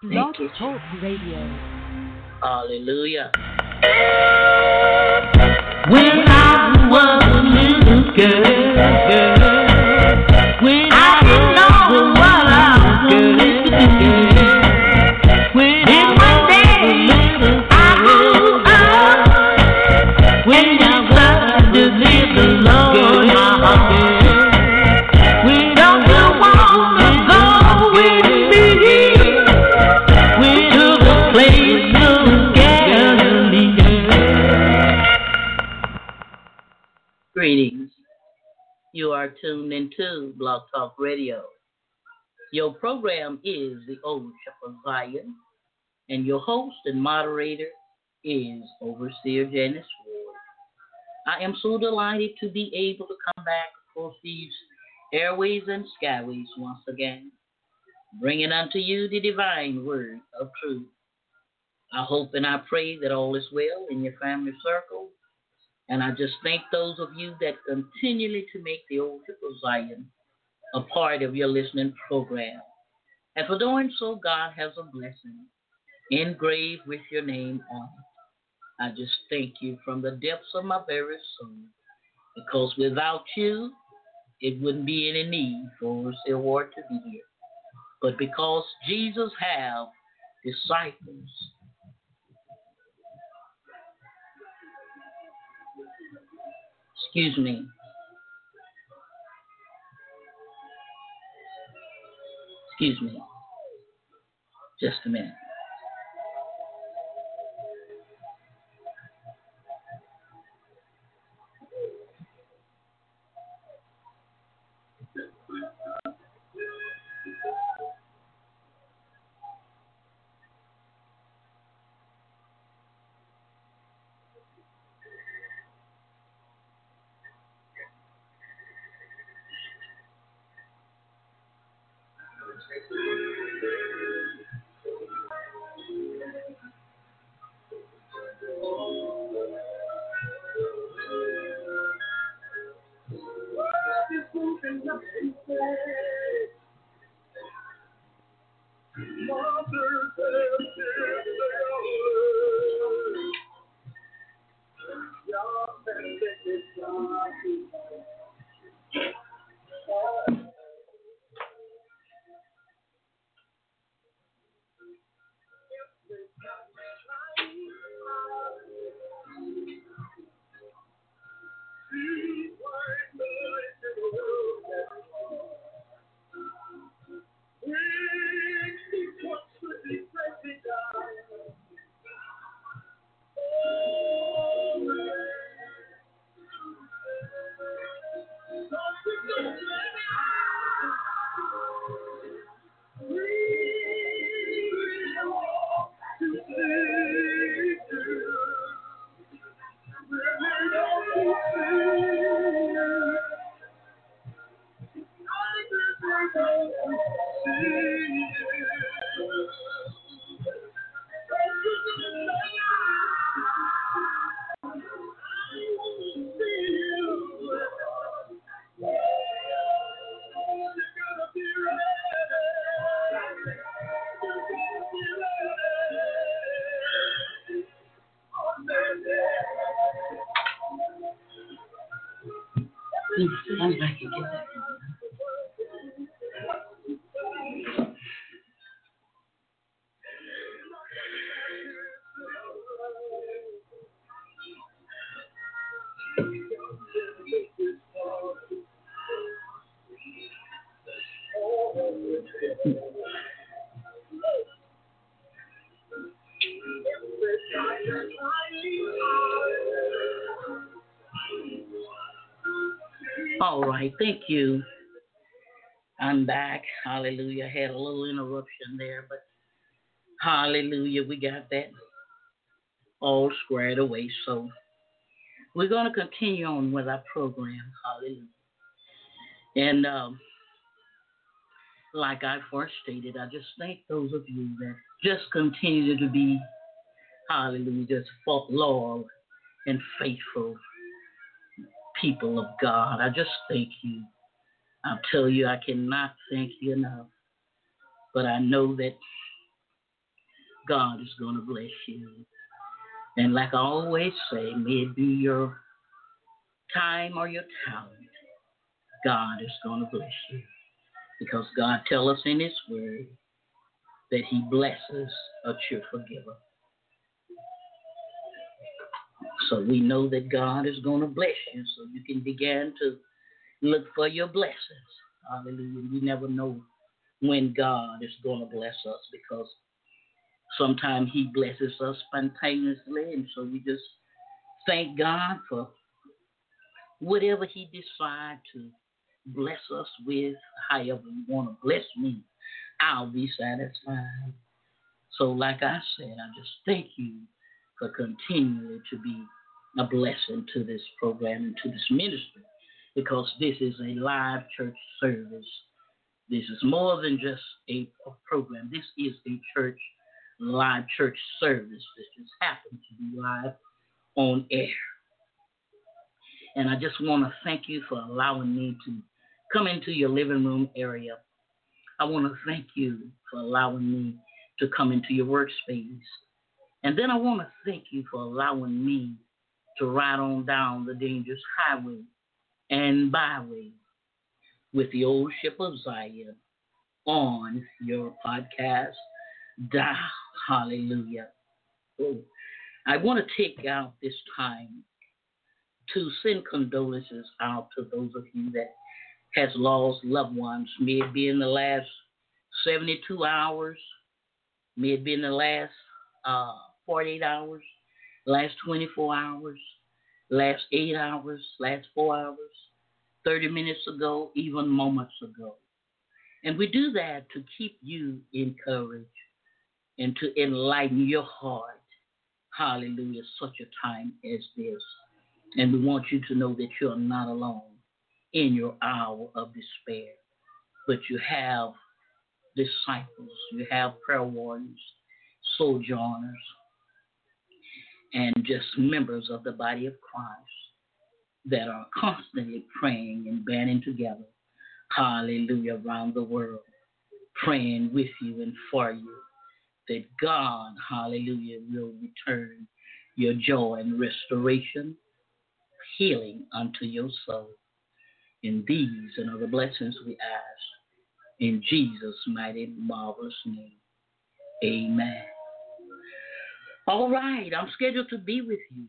Blog Talk Radio. Hallelujah. When I was a little girl, when I didn't know what I was doing, when one day I grew up, when I started to live the Lord, my heart. We don't want to go with me. We took a place of Galilee. Greetings. You are tuned into Blog Talk Radio. Your program is the Old Shepherd Zion, and your host and moderator is Overseer Janice Ward. I am so delighted to be able to come back across these airways and skyways once again, bringing unto you the divine word of truth. I hope and I pray that all is well in your family circle. And I just thank those of you that continually to make the Old Shepherd Zion a part of your listening program. And for doing so, God has a blessing engraved with your name on it. I just thank you from the depths of my very soul, because without you, it wouldn't be any need for us Ward to be here. But because Jesus have disciples, excuse me. Just a minute. All right, thank you. I'm back. Hallelujah. Had a little interruption there, but hallelujah, we got that all squared away. So we're going to continue on with our program. Hallelujah. And like I first stated, I just thank those of you that just continue to be, hallelujah, just loyal and faithful people of God. I just thank you. I'll tell you, I cannot thank you enough. But I know that God is going to bless you. And like I always say, may it be your time or your talent, God is going to bless you. Because God tells us in His Word that He blesses a cheerful giver. So we know that God is going to bless you, so you can begin to look for your blessings. Hallelujah. We never know when God is going to bless us, because sometimes He blesses us spontaneously, and so we just thank God for whatever He decides to bless us with. However you want to bless me, I'll be satisfied. So like I said, I just thank you for continuing to be a blessing to this program and to this ministry, because this is a live church service. This is more than just a program. This is a live church service. This just happens to be live on air. And I just want to thank you for allowing me to come into your living room area. I want to thank you for allowing me to come into your workspace. And then I want to thank you for allowing me to ride on down the dangerous highway and byway with the old ship of Zion on your podcast dial. Hallelujah. Oh, I want to take out this time to send condolences out to those of you that has lost loved ones. May it be in the last 72 hours, may it be in the last 48 hours, last 24 hours, last 8 hours, last 4 hours, 30 minutes ago, even moments ago. And we do that to keep you encouraged and to enlighten your heart. Hallelujah, such a time as this. And we want you to know that you're not alone in your hour of despair, but you have disciples, you have prayer warriors, sojourners, and just members of the body of Christ that are constantly praying and banding together, hallelujah, around the world, praying with you and for you, that God, hallelujah, will return your joy and restoration, healing unto your soul. In these and other blessings we ask, in Jesus' mighty, marvelous name, amen. All right, I'm scheduled to be with you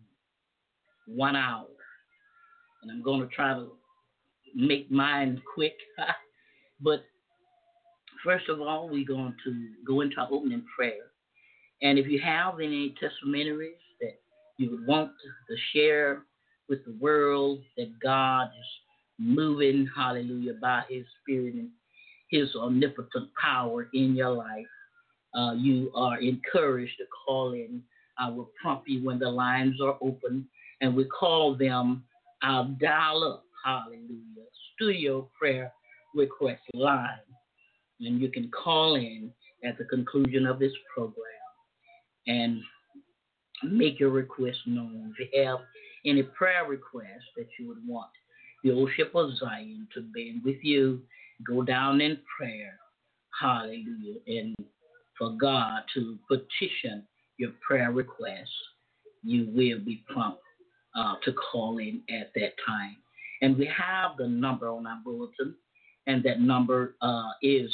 1 hour, and I'm going to try to make mine quick. But first of all, we're going to go into our opening prayer. And if you have any testimonies that you would want to share with the world, that God is moving, hallelujah, by His Spirit and His omnipotent power in your life, you are encouraged to call in. I will prompt you when the lines are open, and we call them our dial-up, hallelujah, studio prayer request line. And you can call in at the conclusion of this program and make your request known. If you have any prayer requests that you would want the old ship of Zion to bend with you, go down in prayer, hallelujah, and for God to petition your prayer requests, you will be prompt to call in at that time. And we have the number on our bulletin, and that number is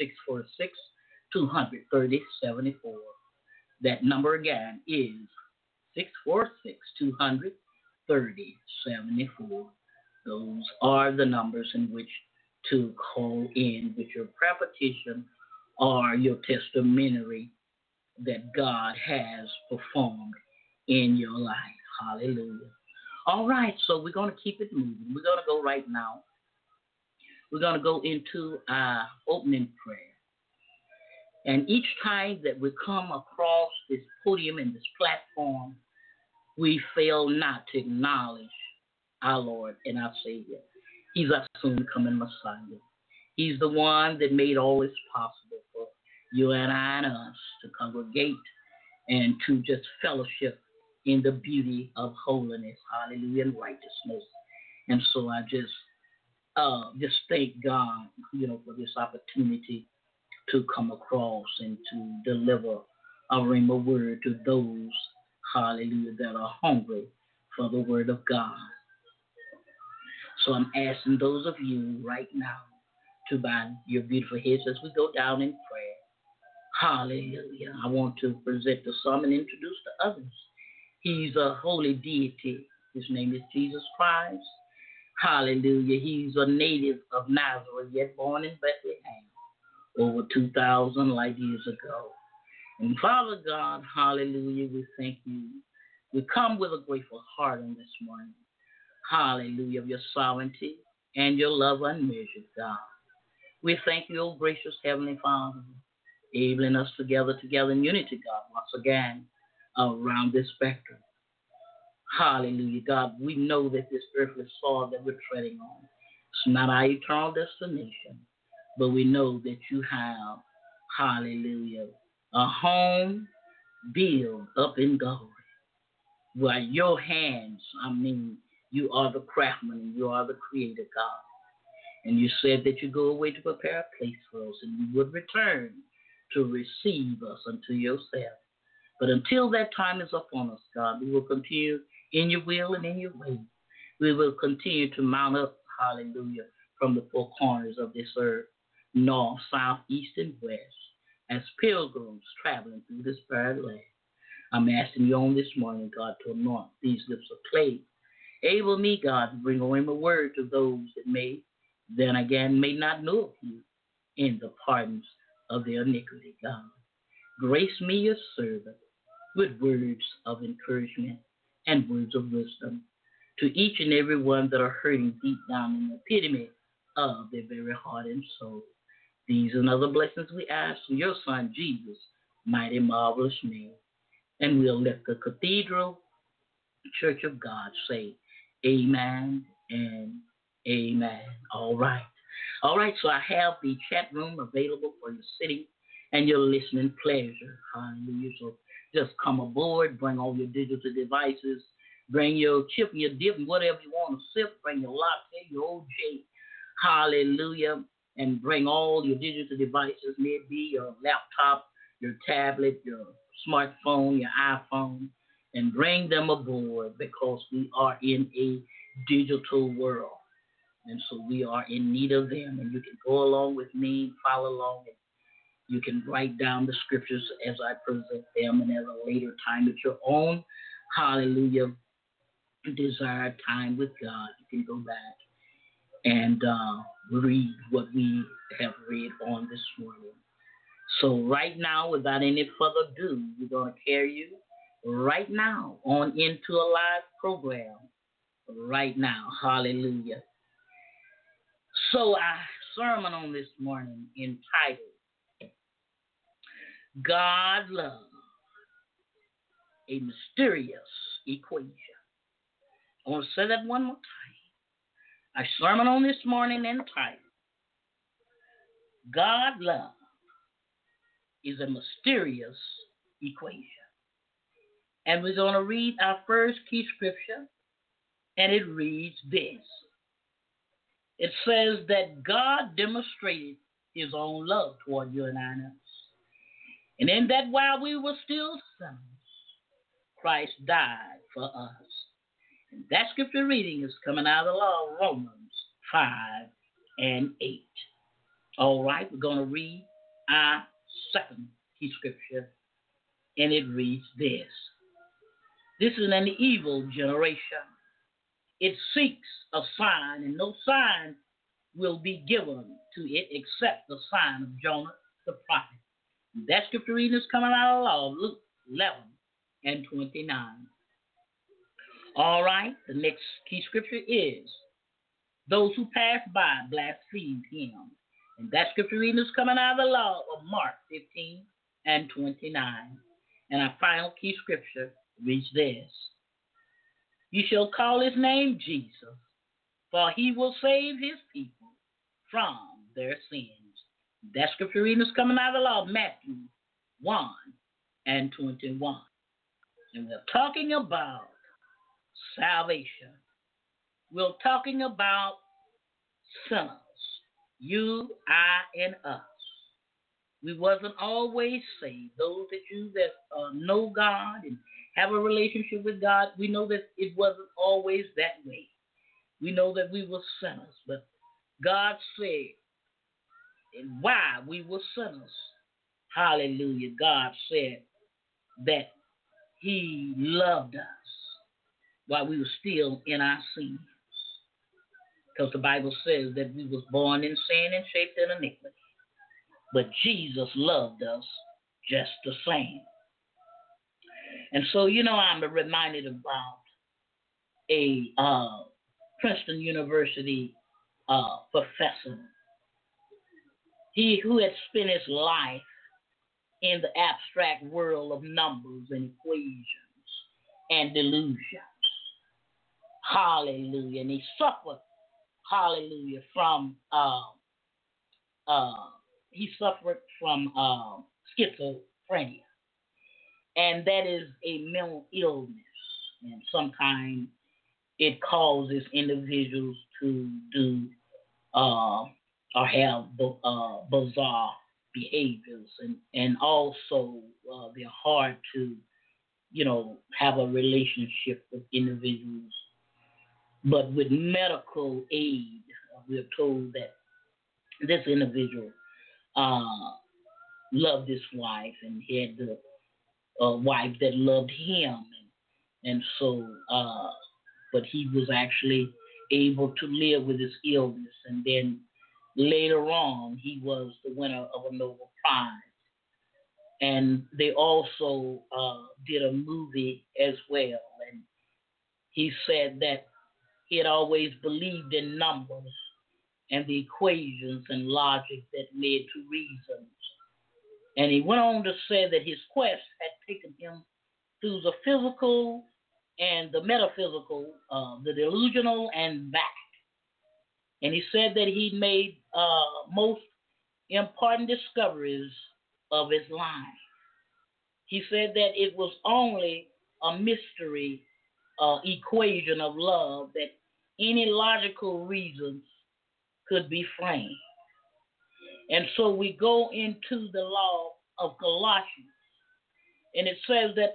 646-230-74. That number again is 646-230-74. Those are the numbers in which to call in with your prayer petition or your testimony that God has performed in your life. Hallelujah. All right, so we're going to keep it moving. We're going to go right now. We're going to go into our opening prayer. And each time that we come across this podium and this platform, we fail not to acknowledge our Lord and our Savior. He's our soon coming Messiah. He's the one that made all this possible for you and I and us to congregate and to just fellowship in the beauty of holiness, hallelujah, and righteousness. And so I just thank God, for this opportunity to come across and to deliver a rhema word to those, hallelujah, that are hungry for the word of God. So I'm asking those of you right now to bow your beautiful heads as we go down in prayer. Hallelujah. I want to present the psalm and introduce the others. He's a holy deity. His name is Jesus Christ. Hallelujah. He's a native of Nazareth, yet born in Bethlehem over 2,000 light years ago. And Father God, hallelujah, we thank you. We come with a grateful heart on this morning. Hallelujah, of your sovereignty and your love unmeasured, God. We thank you, O gracious Heavenly Father, enabling us together in unity, God, once again, around this spectrum. Hallelujah, God. We know that this earthly soil that we're treading on, it's not our eternal destination, but we know that you have, hallelujah, a home built up in glory. Where your hands, you are the craftsman and you are the creator, God. And you said that you go away to prepare a place for us and you would return to receive us unto yourself. But until that time is upon us, God, we will continue in your will and in your way. We will continue to mount up, hallelujah, from the four corners of this earth, north, south, east, and west, as pilgrims traveling through this barren land. I'm asking you on this morning, God, to anoint these lips of clay. Able me, God, to bring away my word to those that may not know of you in the pardons of their iniquity, God. Grace me, your servant, with words of encouragement and words of wisdom to each and every one that are hurting deep down in the epitome of their very heart and soul. These and other blessings we ask in your Son, Jesus' mighty, marvelous name. And we'll let the Cathedral Church of God say amen and amen. All right, so I have the chat room available for your sitting and your listening pleasure. Hallelujah. So just come aboard, bring all your digital devices, bring your chip and your dip and whatever you want to sip, bring your latte, your OJ. Hallelujah. And bring all your digital devices, maybe your laptop, your tablet, your smartphone, your iPhone, and bring them aboard because we are in a digital world. And so we are in need of them. And you can go along with me, follow along, and you can write down the scriptures as I present them. And at a later time at your own, hallelujah, desired time with God, you can go back and read what we have read on this morning. So right now, without any further ado, we're going to carry you right now on into a live program. Right now, hallelujah. So our sermon on this morning entitled, God Love, a Mysterious Equation. I want to say that one more time. Our sermon on this morning entitled, God Love is a Mysterious Equation. And we're going to read our first key scripture, and it reads this. It says that God demonstrated his own love toward you and I. And in that while we were still sinners, Christ died for us. And that scripture reading is coming out of the law of Romans 5 and 8. All right, we're going to read our second key scripture, and it reads this. This is an evil generation. It seeks a sign, and no sign will be given to it except the sign of Jonah the prophet. And that scripture reading is coming out of the law of Luke 11 and 29. All right, the next key scripture is, those who passed by blasphemed him. And that scripture reading is coming out of the law of Mark 15 and 29. And our final key scripture reads this. You shall call his name Jesus, for he will save his people from their sins. That scripture reading is coming out of the law of Matthew 1 and 21. And we're talking about salvation. We're talking about sinners, you, I, and us. We wasn't always saved. Those that you that know God and have a relationship with God, we know that it wasn't always that way. We know that we were sinners, but God said, and why we were sinners, hallelujah, God said that he loved us while we were still in our sins. Because the Bible says that we was born in sin and shaped in iniquity. But Jesus loved us just the same. And so, I'm reminded about a Princeton University professor. He who had spent his life in the abstract world of numbers and equations and delusions. Hallelujah. And he suffered, hallelujah, from schizophrenia. And that is a mental illness. And sometimes it causes individuals to do or have bizarre behaviors, and also they're hard to, have a relationship with individuals. But with medical aid, we're told that this individual loved his wife, and he had the wife that loved him, and so, but he was actually able to live with his illness, and then later on, he was the winner of a Nobel Prize. And they also did a movie as well. And he said that he had always believed in numbers and the equations and logic that led to reasons. And he went on to say that his quest had taken him through the physical and the metaphysical, the delusional and back. And he said that he made most important discoveries of his life. He said that it was only a mystery equation of love that any logical reasons could be framed. And so we go into the law of Colossians, and it says that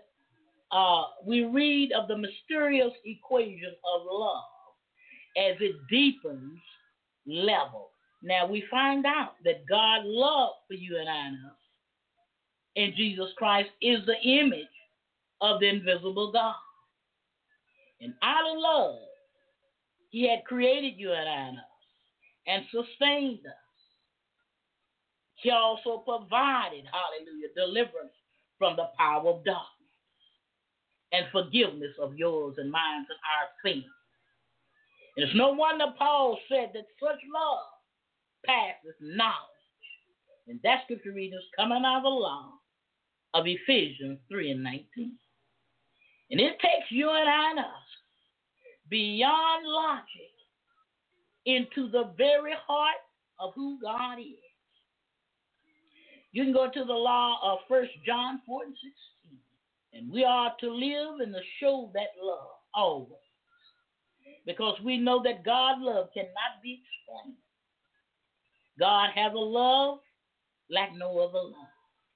we read of the mysterious equation of love as it deepens level. Now we find out that God's love for you and I in Jesus Christ is the image of the invisible God. And out of love, he had created you and I and sustained us. He also provided, hallelujah, deliverance from the power of darkness and forgiveness of yours and mine and our sins. And it's no wonder Paul said that such love passes knowledge. And that scripture reading is coming out of the law of Ephesians 3:19. And it takes you and I and us beyond logic into the very heart of who God is. You can go to the law of 1 John 4:16. And we are to live and to show that love always. Because we know that God's love cannot be explained. God has a love like no other love.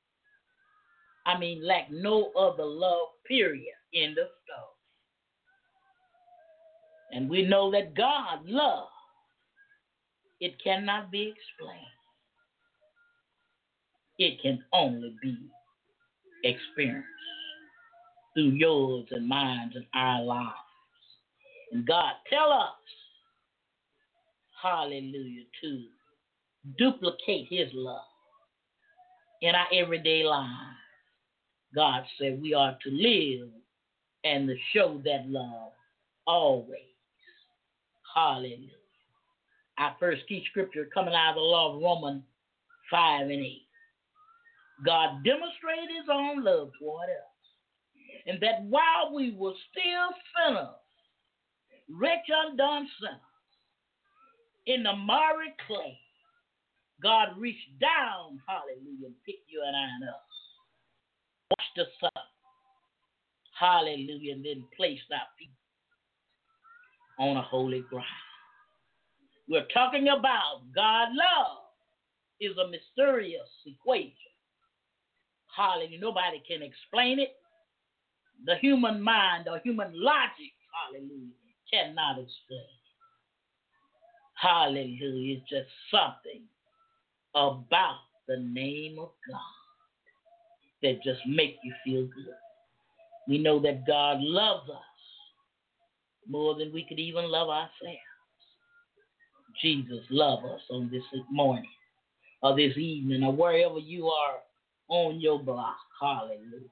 I mean, like no other love, period, in the story. And we know that God's love, it cannot be explained. It can only be experienced through yours and mine and our lives. And God tell us, hallelujah, to duplicate his love in our everyday lives. God said we are to live and to show that love always. Hallelujah. Our first key scripture coming out of the law of Romans 5:8. God demonstrated his own love toward us. And that while we were still sinners, wretch undone sinners, in the miry clay, God reached down, hallelujah, and picked you and I and us. Washed us up, hallelujah, and then placed our feet on a holy ground. We're talking about God's love is a mysterious equation Hallelujah. Nobody can explain it. The human mind or human logic, hallelujah, cannot explain it. Hallelujah. It's just something about the name of God that just make you feel good. We know that God loves us more than we could even love ourselves. Jesus loves us on this morning or this evening or wherever you are on your block. Hallelujah.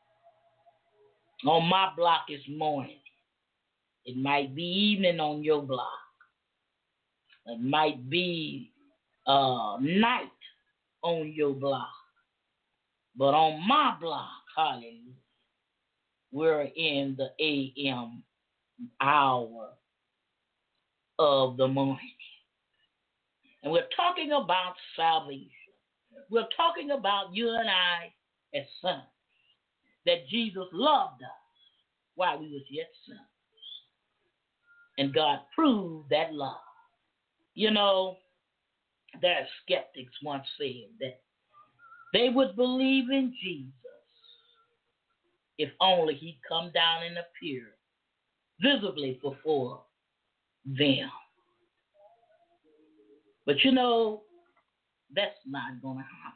On my block this morning. It might be evening on your block. It might be night on your block. But on my block, hallelujah, we're in the AM hour of the morning. And we're talking about salvation. We're talking about you and I as sons. That Jesus loved us while we was yet sons. And God proved that love. You know, their skeptics once said that they would believe in Jesus if only he'd come down and appear visibly before them. But you know, that's not going to happen.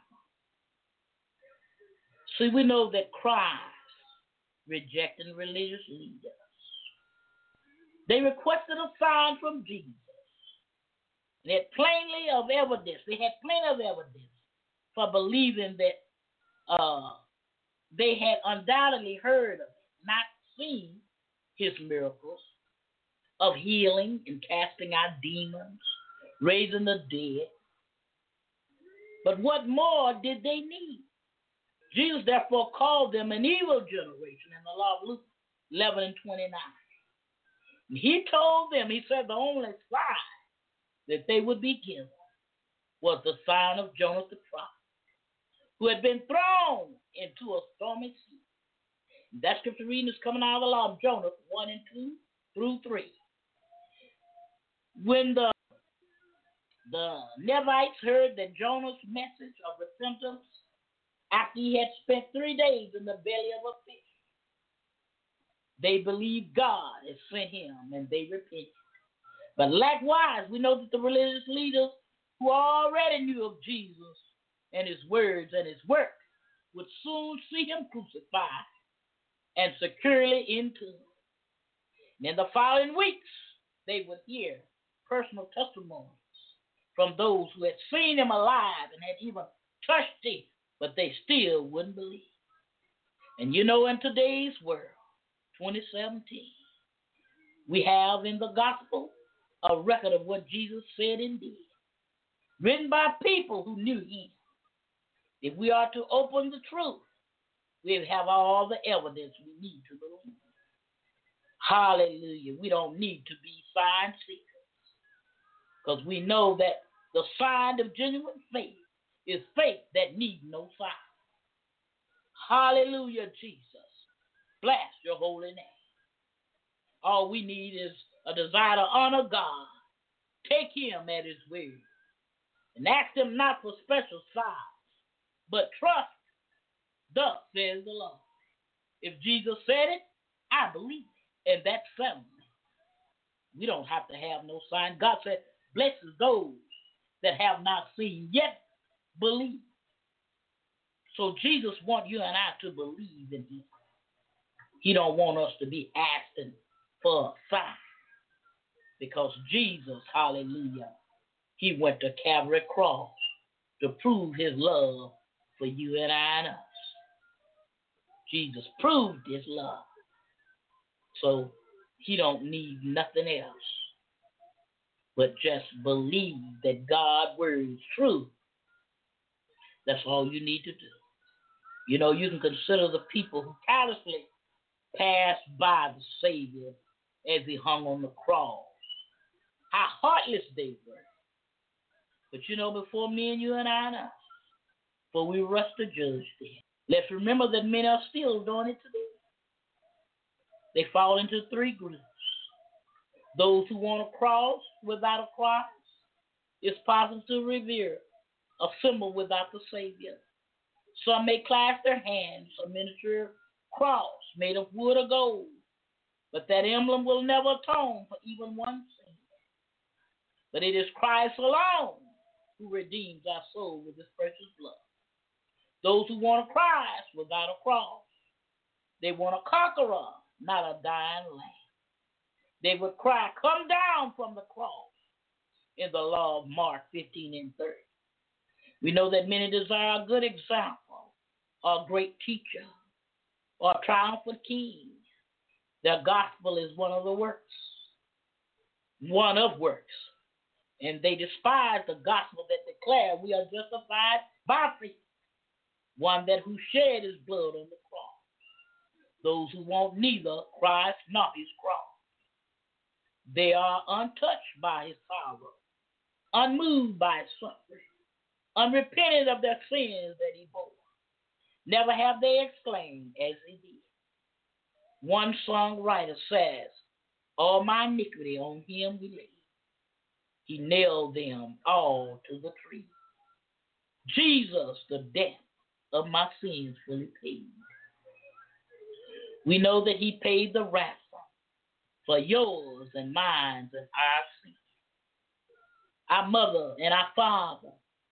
See, we know that Christ rejecting religious leaders. They requested a sign from Jesus. They had plenty of evidence. They had plenty of evidence for believing that they had undoubtedly heard of it, not seen his miracles of healing and casting out demons, raising the dead. But what more did they need? Jesus therefore called them an evil generation in the law of Luke 11 and 29. And he told them, he said the only sign that they would be given was the sign of Jonas the prophet, who had been thrown into a stormy sea. And that scripture reading is coming out of the law of Jonas 1 and 2 through 3. When the Ninevites heard that Jonah's message of repentance after he had spent 3 days in the belly of a fish, they believed God had sent him and they repented. But likewise, we know that the religious leaders who already knew of Jesus and his words and his work would soon see him crucified and securely entombed. And in the following weeks, they would hear personal testimonies from those who had seen him alive and had even touched him, but they still wouldn't believe. And you know, in today's world, 2017, we have in the gospel a record of what Jesus said and did, written by people who knew him. If we are to open the truth, we have all the evidence we need to believe. Hallelujah. We don't need to be sign seekers, because we know that the sign of genuine faith is faith that needs no sign. Hallelujah, Jesus. Bless your holy name. All we need is a desire to honor God. Take him at his word and ask him not for special signs, but trust. Thus says the Lord. If Jesus said it, I believe it, and that's settlement. We don't have to have no sign. God said, blesses those that have not seen yet believe. So Jesus wants you and I to believe in him. He don't want us to be asking for a sign, because Jesus, hallelujah, he went to Calvary cross to prove his love for you and I and us. Jesus proved his love, so he don't need nothing else but just believe that God's word is true. That's all you need to do. You know, you can consider the people who callously passed by the Savior as he hung on the cross, how heartless they were. But you know, before me and you and I and us, for we rush to judge them, let's remember that many are still doing it today. They fall into three groups. Those who want a cross without a cross. It's possible to revere a symbol without the Savior. Some may clasp their hands a miniature cross made of wood or gold, but that emblem will never atone for even one sin. But it is Christ alone who redeems our soul with his precious blood. Those who want a Christ without a cross, they want a conqueror, not a dying lamb. They would cry, "Come down from the cross," in the law of Mark 15 and 30. We know that many desire a good example, or a great teacher, or a triumphant king. Their gospel is one of works. And they despise the gospel that declares we are justified by faith. One that who shed his blood on the cross. Those who want neither Christ nor his cross. They are untouched by his sorrow, unmoved by his suffering, unrepentant of their sins that he bore. Never have they exclaimed as he did. One songwriter says, "All my iniquity on him we laid. He nailed them all to the tree. Jesus, the death of my sins fully paid." We know that he paid the ransom for yours and mine and our sins. Our mother and our father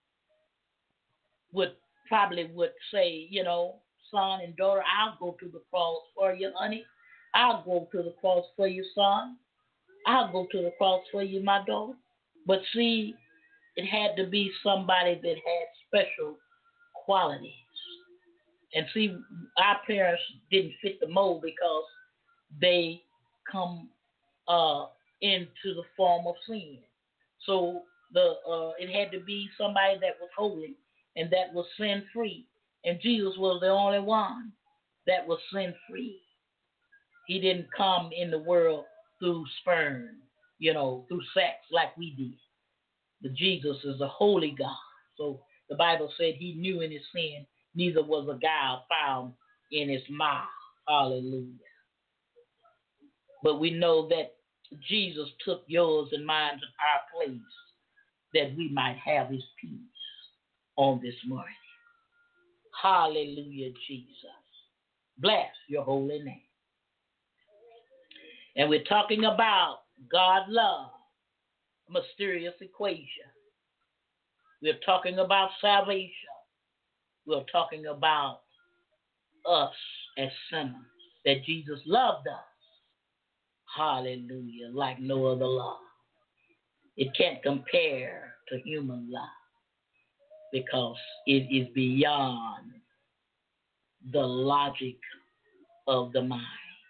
would say, "Son and daughter, I'll go to the cross for you, honey. I'll go to the cross for you, son. I'll go to the cross for you, my daughter." But see, it had to be somebody that had special qualities. And see, our parents didn't fit the mold because they come into the form of sin. So it had to be somebody that was holy and that was sin-free. And Jesus was the only one that was sin-free. He didn't come in the world through sperm, through sex like we did. But Jesus is a holy God. So the Bible said he knew in his sin, neither was a guile found in his mouth. Hallelujah. But we know that Jesus took yours and mine to our place that we might have his peace on this morning. Hallelujah, Jesus. Bless your holy name. And we're talking about God's love, a mysterious equation. We're talking about salvation. We're talking about us as sinners, that Jesus loved us. Hallelujah, like no other love. It can't compare to human love because it is beyond the logic of the mind.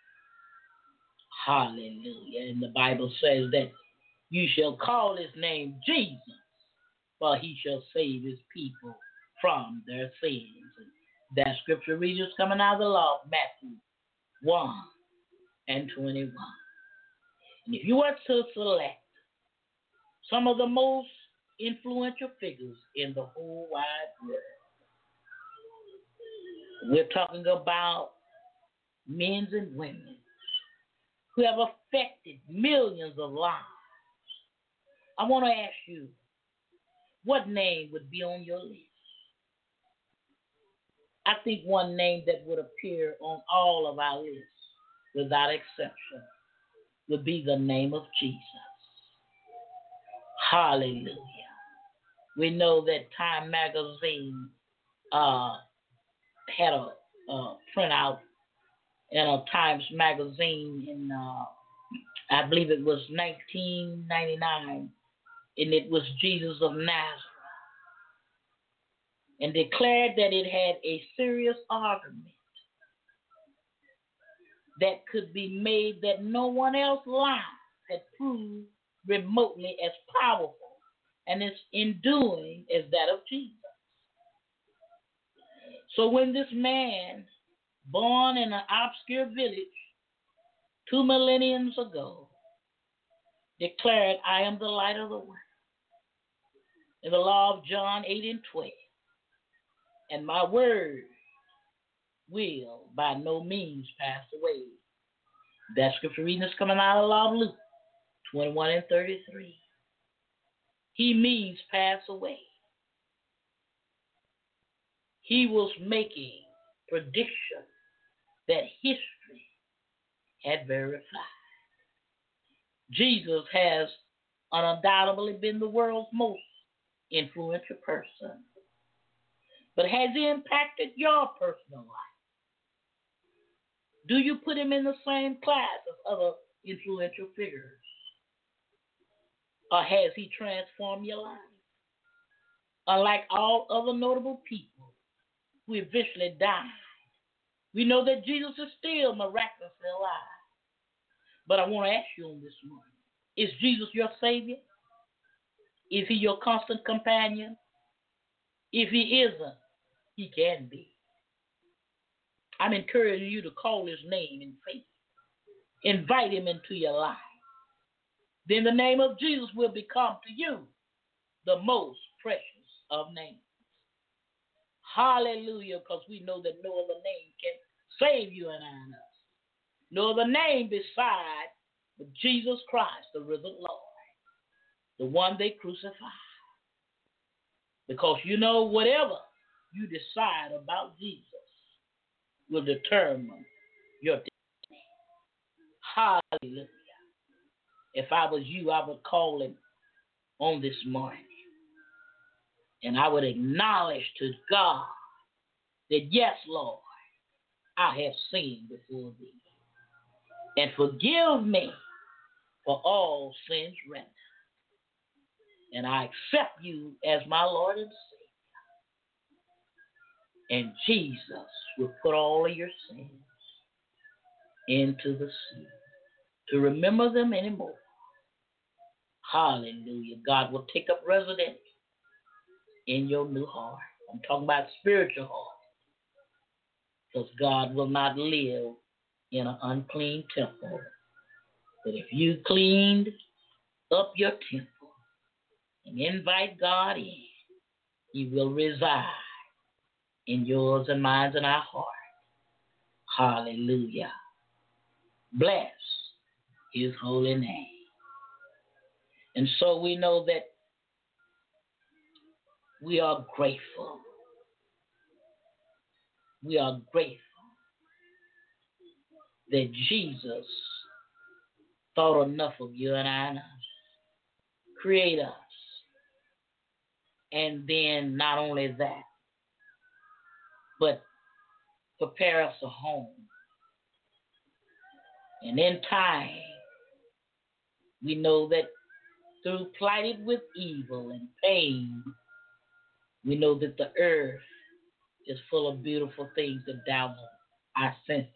Hallelujah. And the Bible says that you shall call his name Jesus, for he shall save his people from their sins. And that scripture reads is coming out of the law of Matthew 1 and 21. And if you were to select some of the most influential figures in the whole wide world, we're talking about men and women who have affected millions of lives. I want to ask you, what name would be on your list? I think one name that would appear on all of our lists, without exception, would be the name of Jesus. Hallelujah. We know that Time magazine had a printout in a Times magazine in, I believe it was 1999, and it was Jesus of Nazareth, and declared that it had a serious argument that could be made that no one else's life had proved remotely as powerful and as enduring as that of Jesus. So when this man, born in an obscure village 2 millenniums ago, declared, "I am the light of the world," in the law of John 8 and 12, "and my word will by no means pass away." That scripture reading is coming out of the law of Luke 21 and 33. He means pass away. he was making prediction that history had verified. Jesus has undoubtedly been the world's most influential person. But has he impacted your personal life? Do you put him in the same class as other influential figures? Or has he transformed your life? Unlike all other notable people who eventually died, we know that Jesus is still miraculously alive. But I want to ask you on this morning, is Jesus your Savior? Is he your constant companion? If he isn't, he can be. I'm encouraging you to call his name in faith. Invite him into your life. Then the name of Jesus will become to you the most precious of names. Hallelujah, because we know that no other name can save you and I and us. No other name beside Jesus Christ, the risen Lord, the one they crucified. Because you know, whatever you decide about Jesus will determine your destiny. Hallelujah. If I was you, I would call him on this morning. And I would acknowledge to God that, yes, Lord, I have sinned before thee. And forgive me for all sins rendered. And I accept you as my Lord and Savior. And Jesus will put all of your sins into the sea to remember them anymore. Hallelujah. God will take up residence in your new heart. I'm talking about spiritual heart. Because God will not live in an unclean temple. But if you cleaned up your temple and invite God in, he will reside in yours and mine and our heart. Hallelujah. Bless his holy name. And so we know that we are grateful. We are grateful that Jesus thought enough of you and I and us, create us, and then not only that, but prepare us a home. And in time, we know that through plighted with evil and pain, we know that the earth is full of beautiful things that dazzle our senses.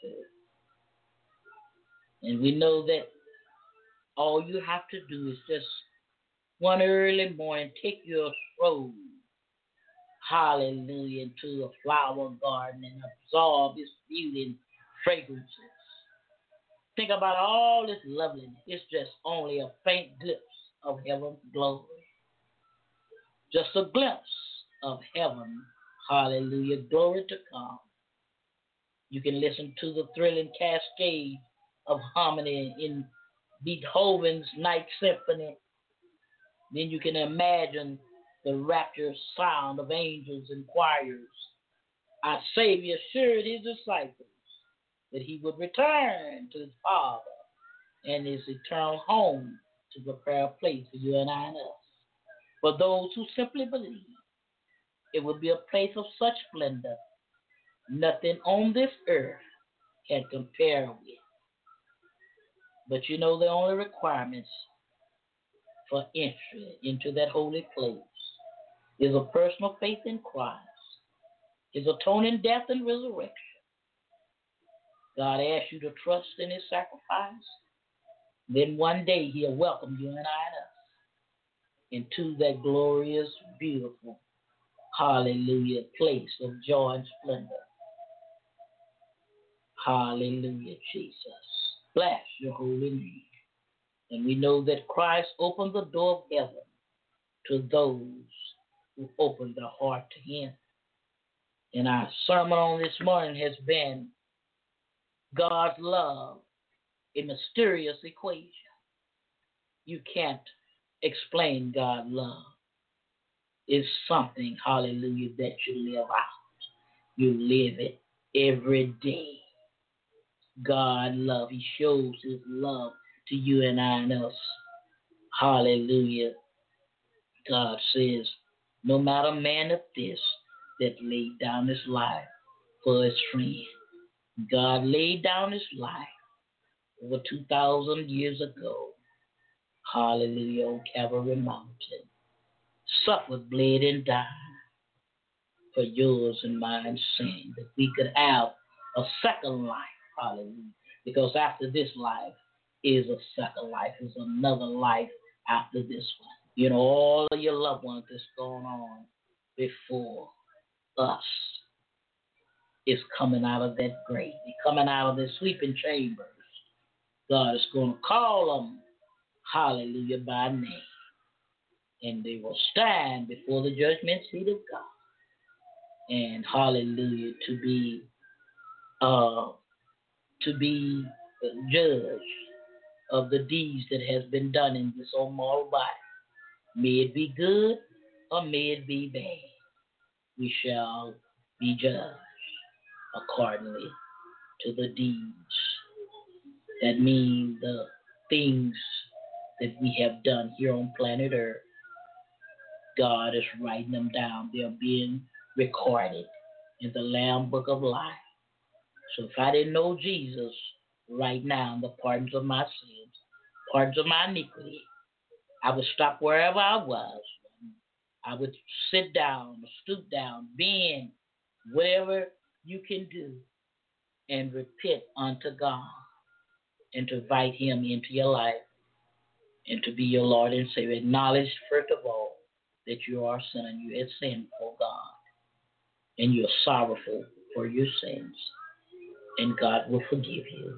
And we know that all you have to do is just one early morning, take your stroll, hallelujah, into a flower garden and absorb its beauty and fragrances. Think about all this loveliness. It's just only a faint glimpse of heaven's glory. Just a glimpse of heaven. Hallelujah. Glory to come. You can listen to the thrilling cascade of harmony in Beethoven's Ninth Symphony. Then you can imagine the rapturous sound of angels and choirs. Our Savior assured his disciples that he would return to his Father and his eternal home to prepare a place for you and I and us. For those who simply believe, it will be a place of such splendor, nothing on this earth can compare with. But you know the only requirements for entry into that holy place is a personal faith in Christ, his atoning death and resurrection. God asks you to trust in his sacrifice. Then one day he'll welcome you and I and us into that glorious, beautiful, hallelujah, place of joy and splendor. Hallelujah, Jesus. Bless your holy name. And we know that Christ opened the door of heaven to those who open their heart to him. And our sermon on this morning has been God's love, a mysterious equation. You can't explain God's love. It's something, hallelujah, that you live out. You live it every day. God love. He shows his love to you and I and us. Hallelujah. God says, no matter man of this that laid down his life for his friend. God laid down his life over 2,000 years ago. Hallelujah, on Calvary Mountain. Suffered, bled, and died for yours and mine sin, that we could have a second life. Hallelujah. Because after this life is a second life, is another life after this one. You know, all of your loved ones that's going on before us is coming out of that grave. They're coming out of their sleeping chambers. God is going to call them, hallelujah, by name. And they will stand before the judgment seat of God. And hallelujah, to be judged of the deeds that has been done in this old mortal body. May it be good or may it be bad. We shall be judged accordingly to the deeds. That means the things that we have done here on planet Earth. God is writing them down. They're being recorded in the Lamb Book of Life. So if I didn't know Jesus right now, the pardons of my sins, pardons of my iniquity, I would stop wherever I was. I would sit down, stoop down, bend, whatever you can do, and repent unto God and to invite him into your life and to be your Lord and Savior. Acknowledge, first of all, that you are a sinner and you have sinned for God and you're sorrowful for your sins, and God will forgive you.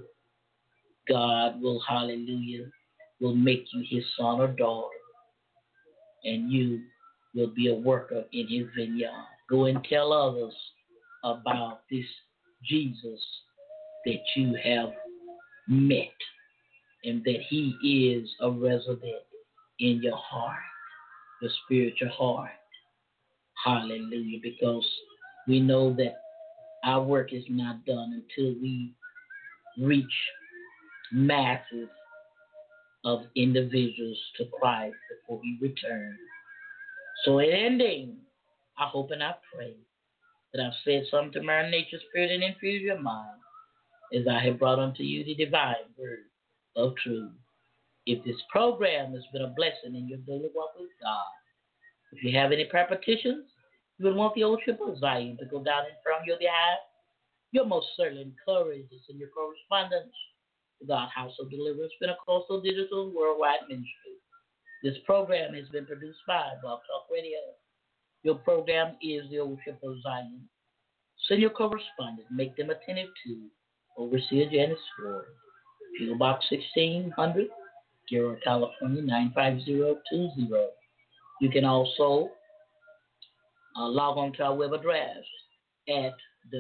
God will, hallelujah, will make you his son or daughter, and you will be a worker in his vineyard. Go and tell others about this Jesus that you have met and that he is a resident in your heart, your spiritual heart. Hallelujah, because we know that our work is not done until we reach masses of individuals to Christ before he returns. So in ending, I hope and I pray that I've said something to marinate your spirit and infuse your mind as I have brought unto you the divine word of truth. If this program has been a blessing in your daily walk with God, if you have any prayer petitions, you would want the old ship of Zion to go down in front of your behalf, you're most certainly encouraged to send your correspondence to God House of Deliverance, Pentecostal Digital Worldwide Ministry. This program has been produced by Blog Talk Radio. Your program is the Old Ship of Zion. Send your correspondence, make them attentive to Overseer Janice Ford, P.O. Box 1600, Gilroy, California 95020. You can also log on to our web address at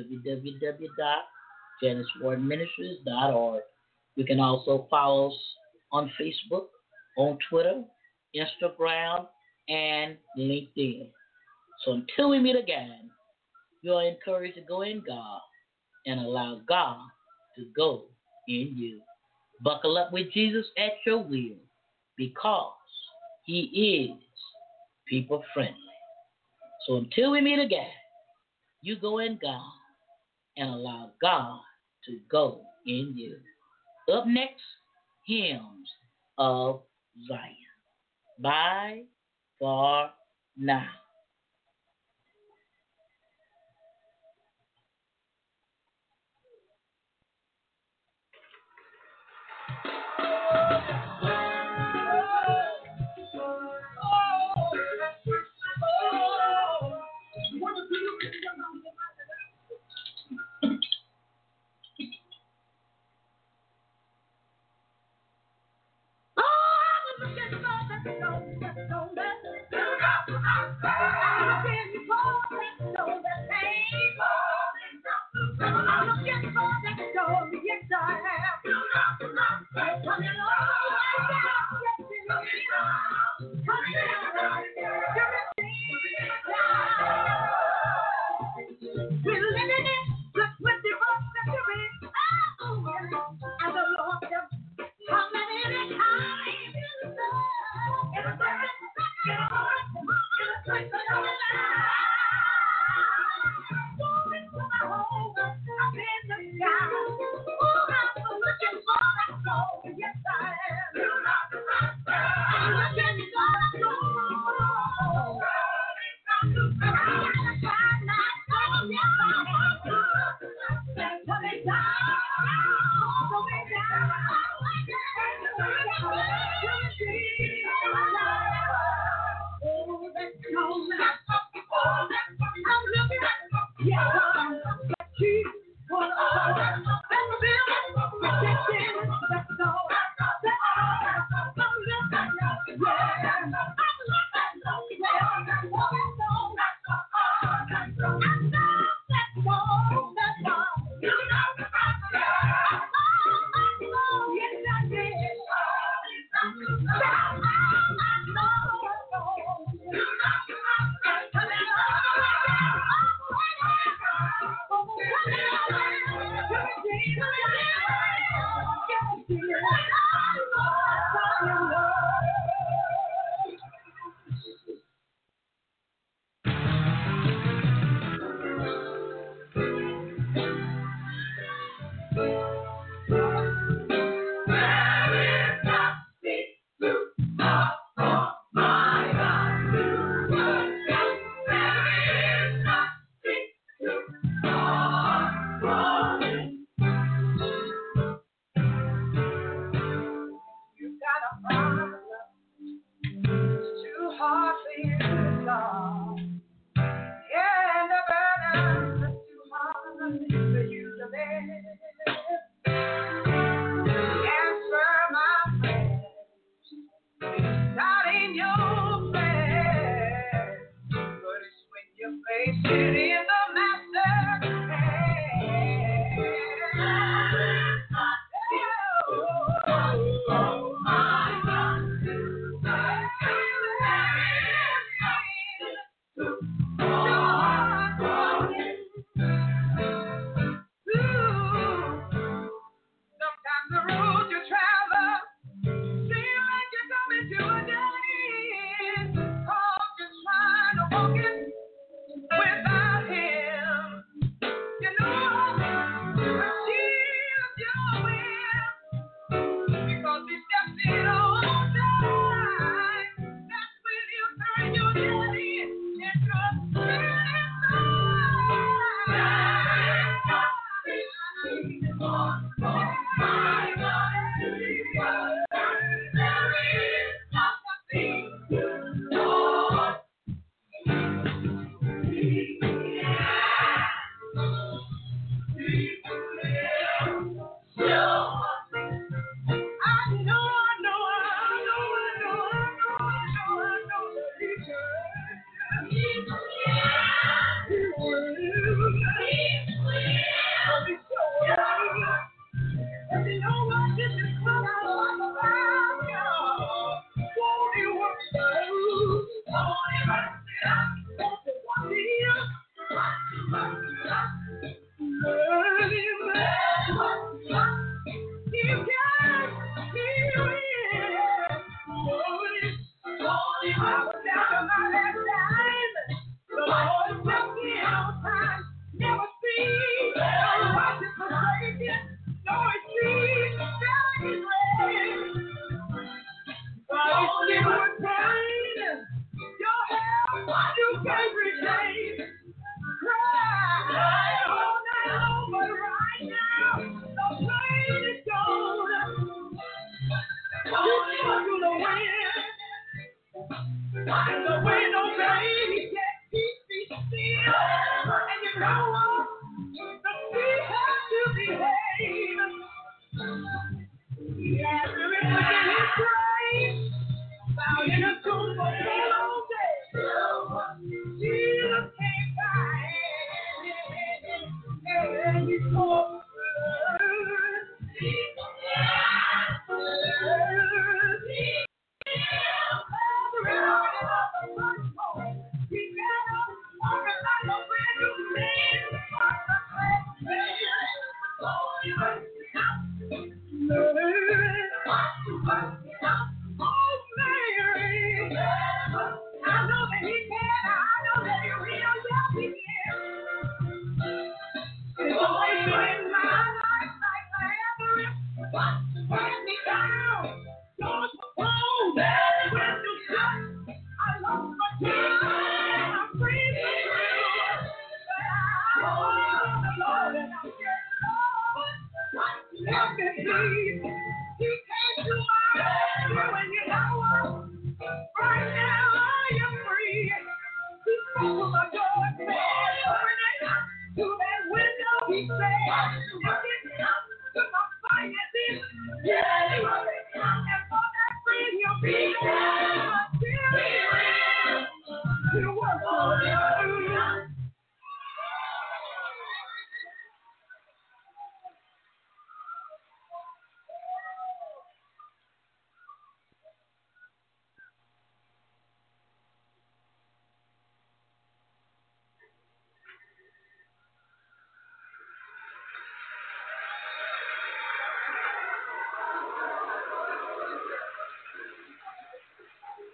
www.janicewardministries.org. You can also follow us on Facebook, on Twitter, Instagram, and LinkedIn. So until we meet again, you are encouraged to go in God and allow God to go in you. Buckle up with Jesus at your will because he is people friendly. So until we meet again, you go in God and allow God to go in you. Up next, Hymns of Zion. Bye for now. We're living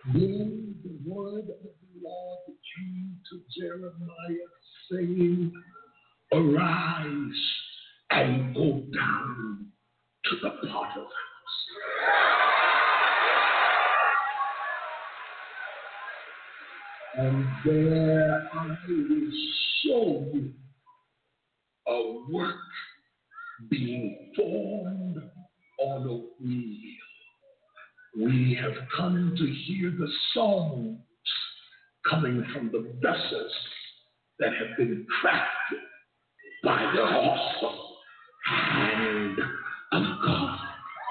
Then the word of the Lord came to Jeremiah, saying, Arise and go down to the potter's house. And there I will show you a work being formed on a wheel. We have come to hear the songs coming from the vessels that have been crafted by the awesome hand of God.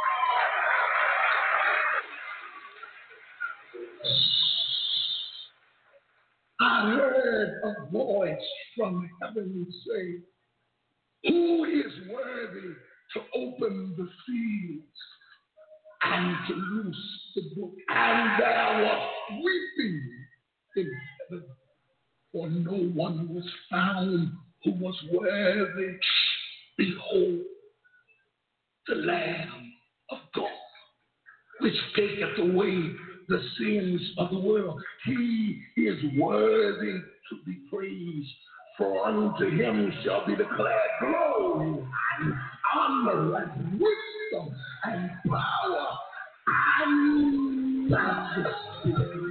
I heard a voice from heaven say, Who is worthy to open the seals and to loose the book? And there was weeping in heaven, for no one was found who was worthy. Behold, the Lamb of God, which taketh away the sins of the world. He is worthy to be praised, for unto him shall be declared glory and honor and wisdom and power and majesty.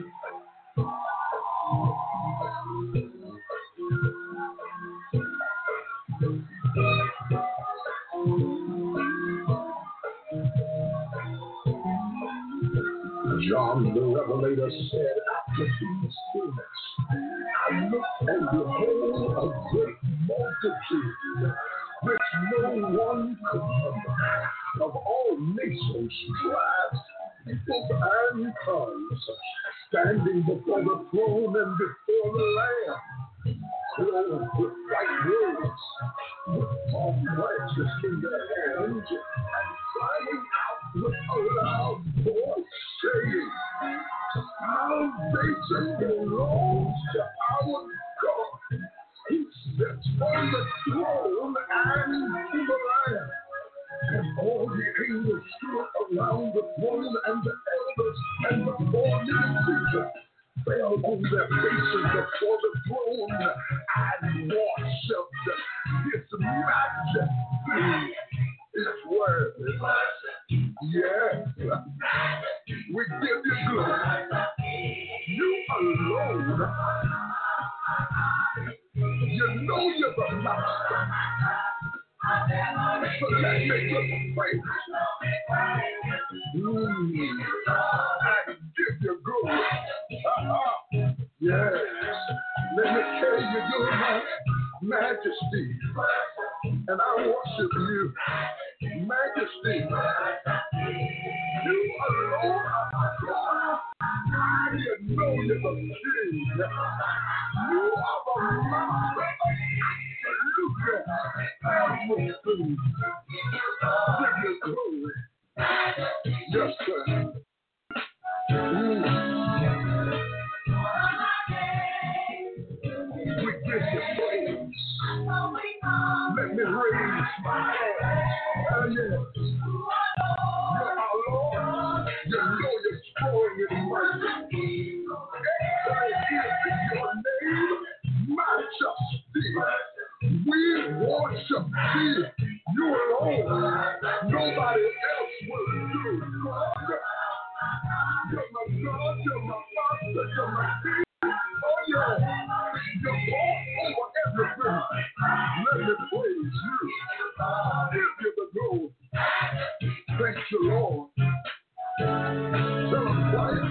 John the Revelator said, after these things, I looked and behold a great multitude, which no one could number, of all nations, tribes, peoples, and tongues, standing before the throne and before the Lamb, clothed with white robes, with palm branches in their hands, and crying out with a loud voice, saying, Salvation belongs to our God, who sits on the throne and to the Lamb. And all the angels stood around the throne, and the elders and the 4 living creatures fell on their faces before the throne and worshipped His majesty. His word. Yes, we give you glory. You alone. You know you're the master. So let me just praise. I give you glory. Yes. Let me tell you, you're my majesty. And I worship you. Majesty. You alone are God. You know you're the king. You are the master of everything. Give you glory. Yes, sir. We give you praise. Let me raise my hands. Yes. You're our Lord. You know you're strong in mercy. Excellent is your name, majesty. We worship you. You alone. Nobody else will do. You're my God, you're my Master, you're my King. Oh yeah, you're all over everything. Let me praise you. Give you the glory. Thank you, Lord. Tell them quiet.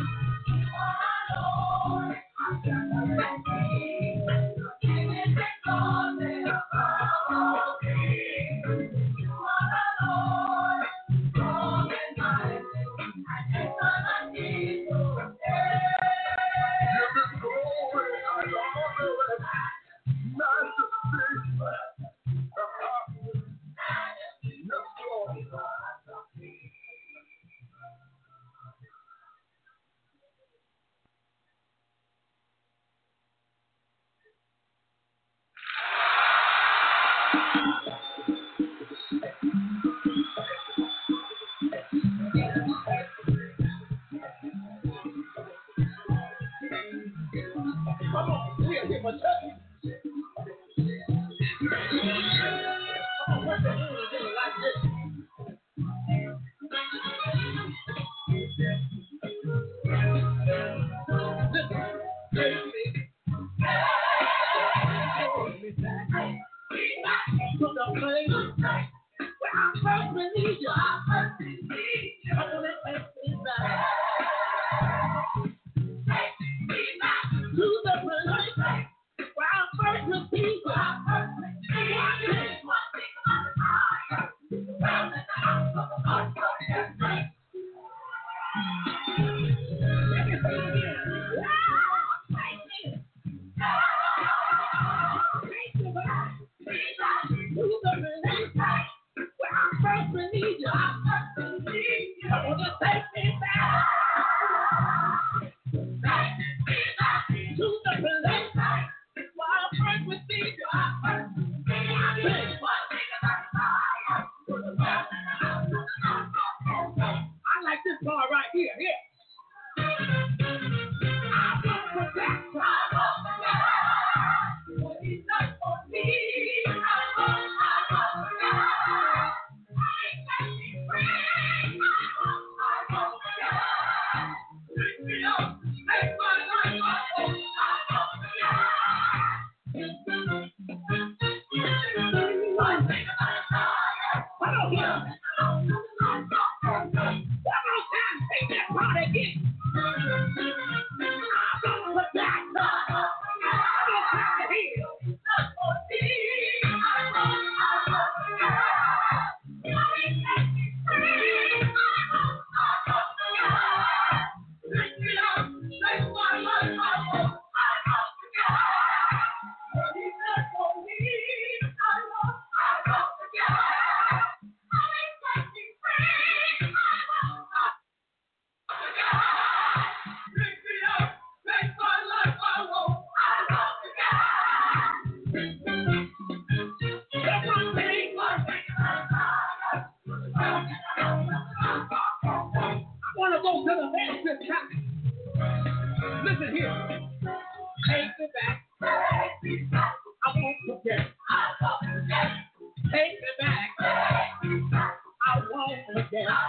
Take me back. I won't forget.